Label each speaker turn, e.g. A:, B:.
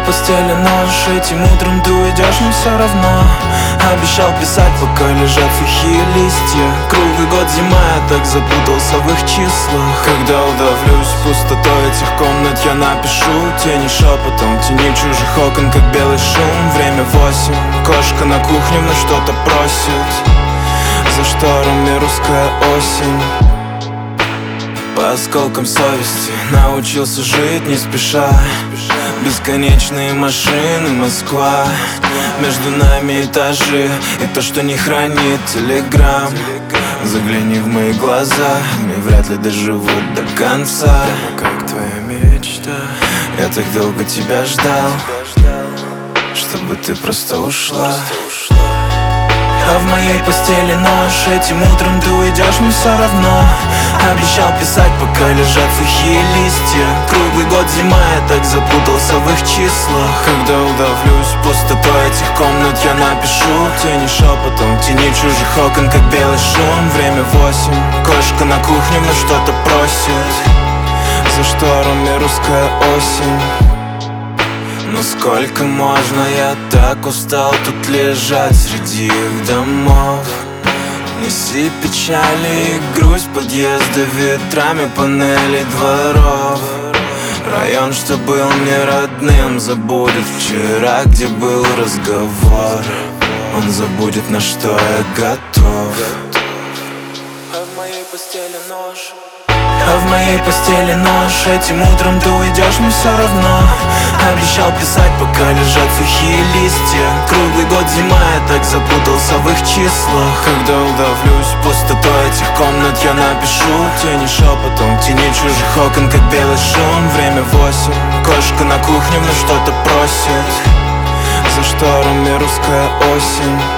A: постели нож, этим утром ты уйдешь, но все равно обещал писать, пока лежат сухие листья. Круглый год зима, я так запутался в их числах. Когда удавлюсь пустотой этих комнат, я напишу тени шепотом, тени чужих окон, как белый шум. Время 8, кошка на кухне вновь что-то просит. За шторами русская осень. По осколкам совести научился жить не спеша. Бесконечные машины, Москва. Между нами этажи, и то, что не хранит телеграм. Загляни в мои глаза, мне вряд ли доживут до конца. Как твоя мечта? Я так долго тебя ждал, чтобы ты просто ушла. А в моей постели нож, этим утром ты уйдешь, мне все равно. Обещал писать, пока лежат сухие листья. Круглый год зима, я так запутался в их числах. Когда удавлюсь пустотой этих комнат, я напишу тени шепотом, тени чужих окон, как белый шум. Время 8, кошка на кухне вновь что-то просит. За шторами русская осень. Но сколько можно, я так устал тут лежать среди их домов. Неси печали и грусть подъезда ветрами панелей дворов. Район, что был мне родным, забудет вчера, где был разговор. Он забудет, на что я готов. А в моей постели нож. А в моей постели нож, этим утром ты уйдешь, мне все равно. Обещал писать, пока лежат сухие листья. Круглый год зима, я так запутался в их числах. Когда удавлюсь пустотой этих комнат, я напишу тени шепотом, тени чужих окон, как белый шум. Время 8, кошка на кухне вновь что-то просит. За шторами русская осень.